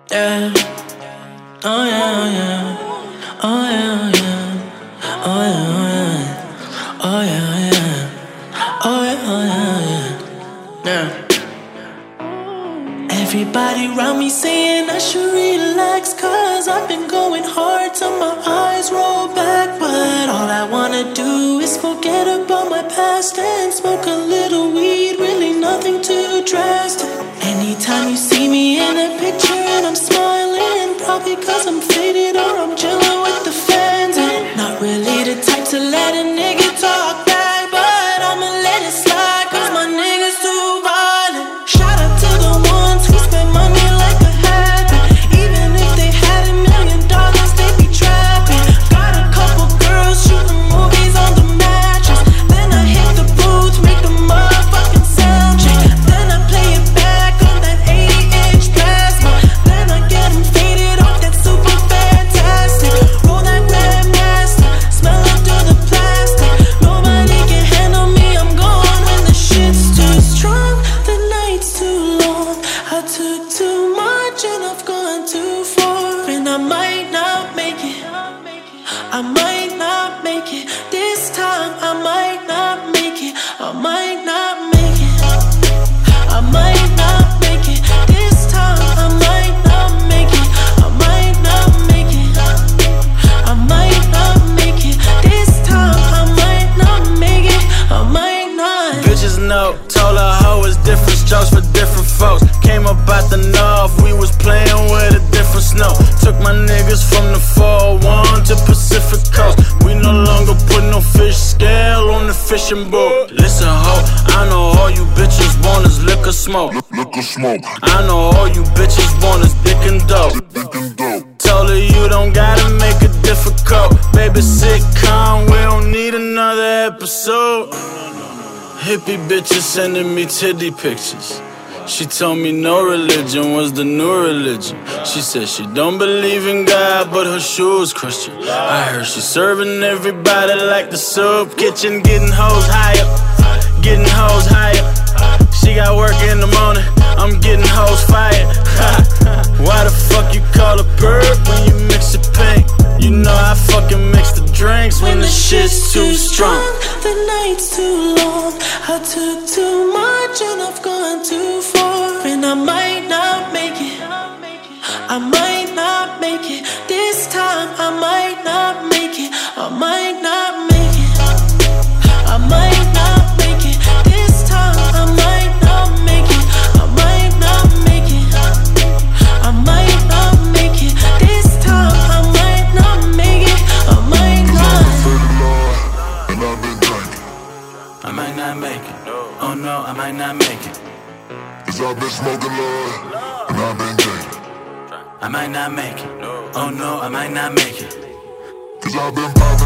Yeah. Oh yeah, oh yeah. Oh yeah, oh yeah. Oh yeah, oh yeah. Oh yeah, oh yeah. Oh yeah, oh yeah, yeah. Everybody around me saying I should relax, cause I've been going hard till my eyes roll back. But all I wanna do is forget about my past and smoke a little weed, really nothing too drastic. Anytime you see me in a picture and I'm smiling, probably cause I'm faded or I'm chilling with the fans. And not really the type to let a nigga talk back, but I'ma let it slide cause my niggas too violent. Shout out to the ones who spend money like a habit. Even if they had $1 million, they be trapping. Got a couple girls shooting movies on the mattress. Then I hit the booth, make the motherfucking sound check. Then I play it back on that 80-inch plasma. Then I get them faded off that super fantastic. Roll that Grandmaster, smell it through the plastic. Nobody can handle me, I'm gone when the shit's too strong. The night's too long, I took too much and I've gone too far. And I might not make it, I might not make it. This time I might not make it, I might not make it, I might not make it. This time I might not make it, I might not make it, I might not make it. This time I might not make it, I might not. Bitches know, told her hoe it's different strokes for different folks. Came up out the north, we was playing with a different snow. Took my niggas from the 401 to Pacific Coast. We no longer put no fish scale on the fishing boat. Listen ho, I know all you bitches want is liquor smoke. Liquor smoke. I know all you bitches want is dick and dope. Told her you don't gotta make it difficult. Baby sitcom, we don't need another episode. Hippie bitches sending me titty pictures. She told me no religion was the new religion. She said she don't believe in God, but her shoes Christian. I heard she serving everybody like the soup kitchen. Getting hoes higher, getting hoes higher. She got work in the morning, I'm getting hoes fired. Why the fuck you call her perp when you mix it pink? You know I fucking mix the drinks when the shit's too strong. The night's too long, I took too much and I've gone too far. And I might not make it, I might not make it. This time I might not make it, I might not make it, I might not make it. This time I might not make it, I might not make it, I might not make it. This time I might not make it, I might not. And I've been drinking. I might not make it, oh no, I might not make it. Cause I've been smoking love, and I've been drinking. I might not make it, oh no, I might not make it. Cause I've been popping.